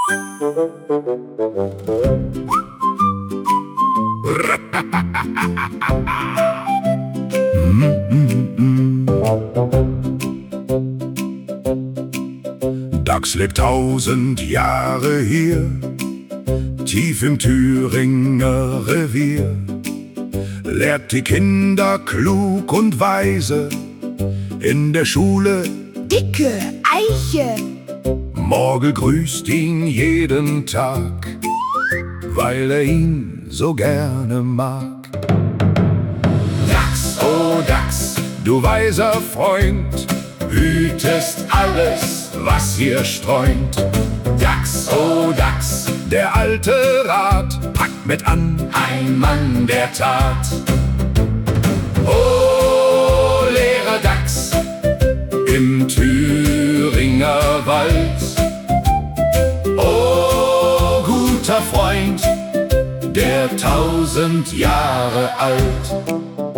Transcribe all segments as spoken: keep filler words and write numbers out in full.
Dachs lebt tausend Jahre hier, tief im Thüringer Revier, lehrt die Kinder klug und weise, in der Schule dicke Eiche. Morgel grüßt ihn jeden Tag, weil er ihn so gerne mag. Dachs, oh Dachs, du weiser Freund, hütest alles, was hier streunt. Dachs, oh Dachs, der alte Rat, packt mit an, ein Mann der Tat. Oh, Lehrer Dachs, im Thüringer Wald. Oh, guter Freund, der tausend Jahre alt.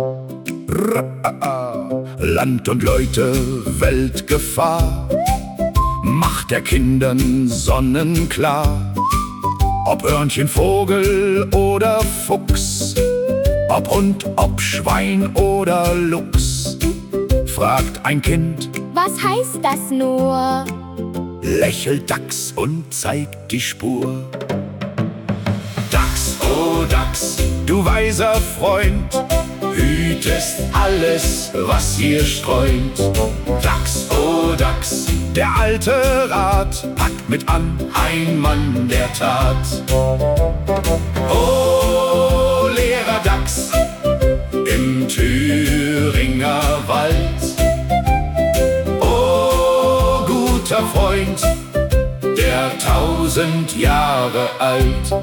Land und Leute, Weltgefahr, macht der Kindern sonnenklar. Ob Örnchen, Vogel oder Fuchs, ob Hund, ob Schwein oder Luchs, fragt ein Kind, was heißt das nur? Lächelt Dachs und zeigt die Spur. Dachs, oh Dachs, du weiser Freund, hütest alles, was hier streunt. Dachs, oh Dachs, der alte Rat, packt mit an, ein Mann der Tat. Oh, Lehrer Dachs, im Thüringer Wald. Oh, guter Freund, der tausend Jahre alt.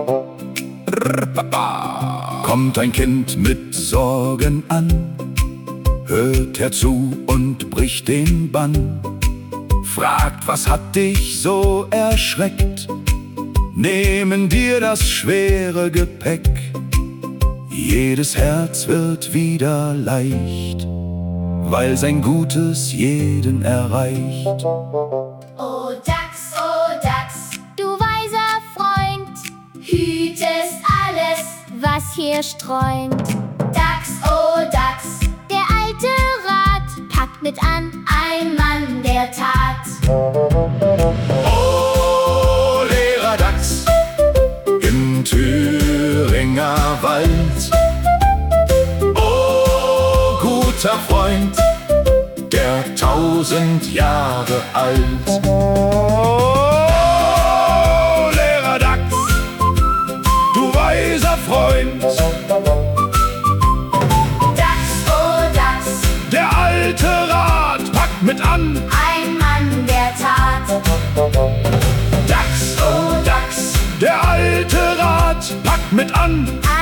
Kommt ein Kind mit Sorgen an, hört herzu und bricht den Bann. Fragt, was hat dich so erschreckt? Nehmen dir das schwere Gepäck. Jedes Herz wird wieder leicht, weil sein Gutes jeden erreicht. Oh Dachs, oh Dachs, du weiser Freund, hütest alles, was hier streunt. Dachs, oh Dachs, der alte Rat, packt mit an, ein Mann der Tat. Oh, Lehrer Dachs, im Thüringer Wald. Oh, guter Freund, der tausend Jahre alt. Oh, Lehrer Dachs, du weiser Freund. Dachs, oh Dachs, Der alte Rat, packt mit an, ein Mann der Tat. Dachs, oh Dachs, der alte Rat, packt mit an.